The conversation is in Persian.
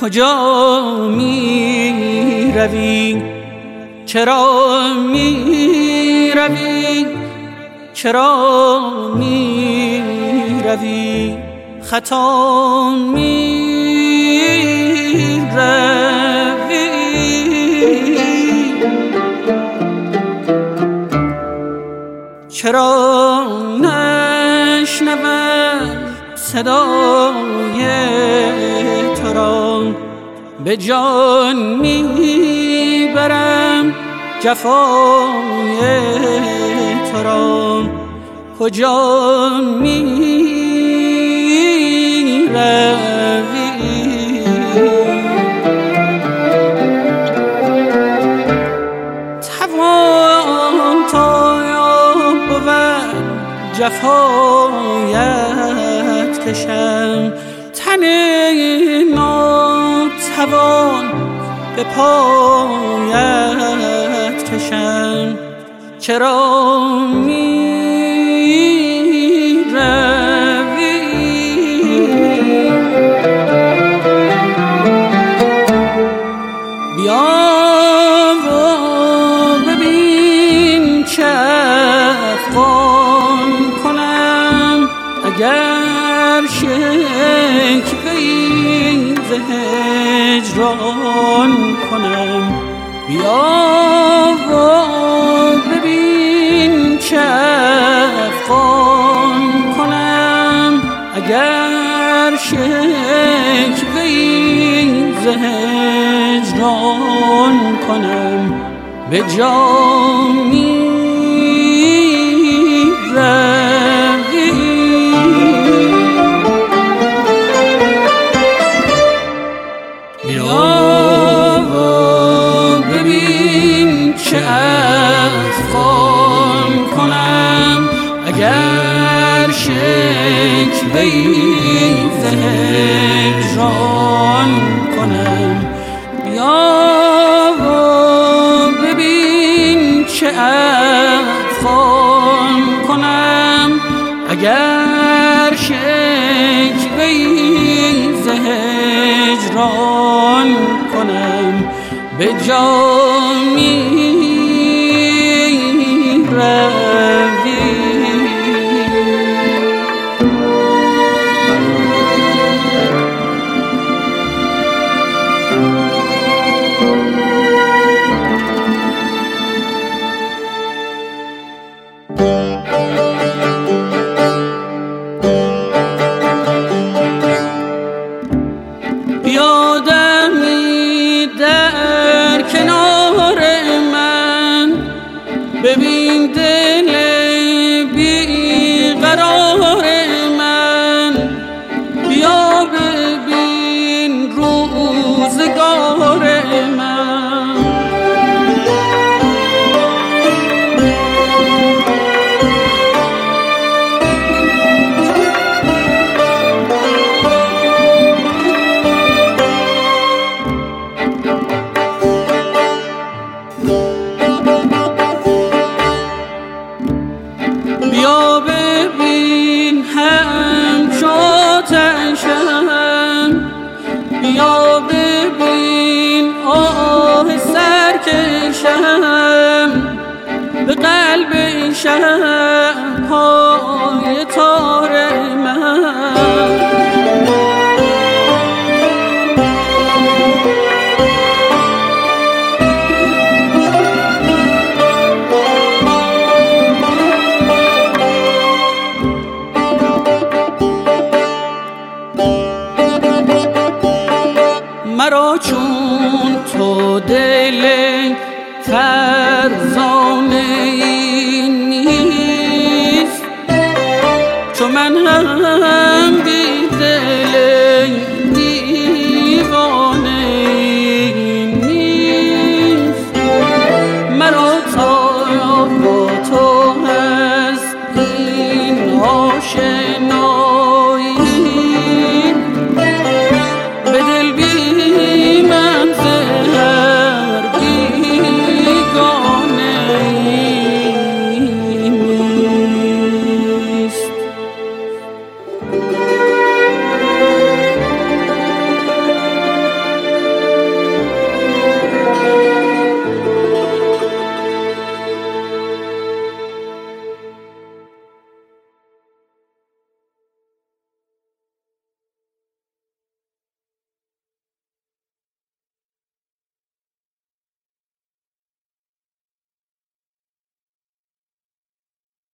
کجا می روی؟ چرا می روی؟ چرا می روی؟ خطا می روی. چرا نشنوم صدای تو را؟ به جان میبرم جفای تو را. کجا می روی؟ توان تا بود جفایت کشم، تن ناتوان به پایت کشم. چرا می روی؟ بیا و ببین چه افغان کنم، اگر شکوه‌ای ز هجران کنم. بیا و ببین چه افغان کنم، اگر شکوه‌ای ز هجران کنم. به جا می روی. بیا و ببین چه افغان کنم، اگر شکوه‌ای ز هجران کنم. بیا و ببین چه افغان کنم، اگر شکوه‌ای ز هجران کنم. به جا می روی. بیادمی در کنار من، ببین دل بیقرار من. بیا ببین روزگار من. بیا ببین همچو آتشم، بیا ببین آه سرکشم. به قلب شب‌های تار من. مرا چون تو دل فرزانه